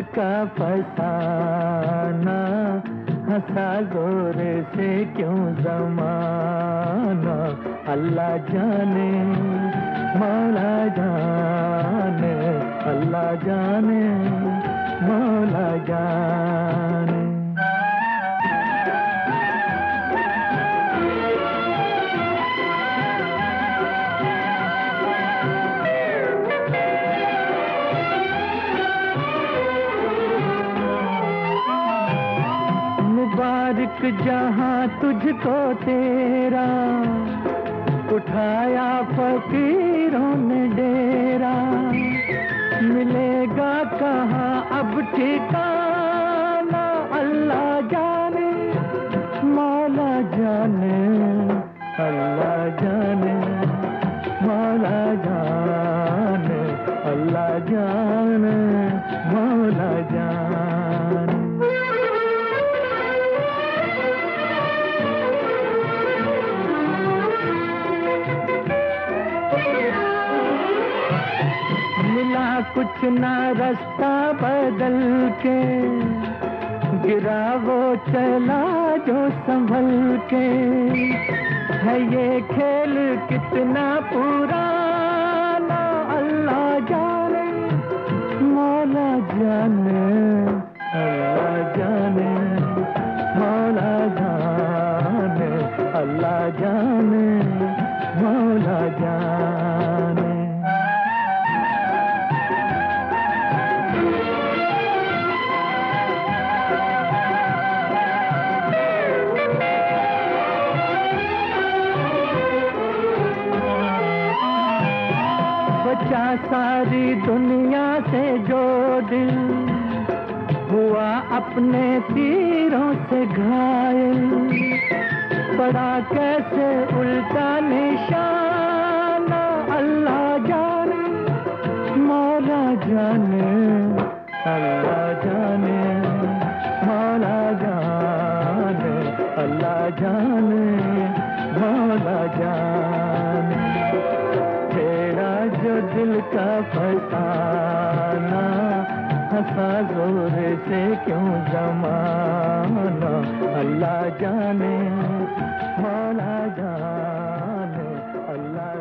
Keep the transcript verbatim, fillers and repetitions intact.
का फसाना, हंसा जोर से क्यों ज़माना। अल्लाह जाने मौला जाने, अल्लाह जाने मौला जाने। मुबारक जहां तुझको तेरा, उठाया फकीरों ने डेरा। मिलेगा कहाँ अब ठिकाना, अल्लाह जाने मौला जाने, अल्लाह जाने मौला जाने, अल्लाह जाने मौला जाने। मिला कुछ ना रास्ता बदल के, गिरा वो चला जो संभल के। है ये खेल कितना पुराना, अल्लाह जाने मौला जाने, अल्लाह जाने मौला जाने, अल्लाह जाने मौला जाने। बचा सारी दुनिया से जो दिल, हुआ अपने तीरों से घायल। पड़ा कैसे उल्टा निशाना, अल्लाह जाने मौला जाने, अल्लाह जाने मौला जाने, अल्लाह जाने मौला जाने। तेरा जो दिल का फसाना, हंसा जोर से क्यों ज़माना। अल्लाह जाने मौला जाने, अल्लाह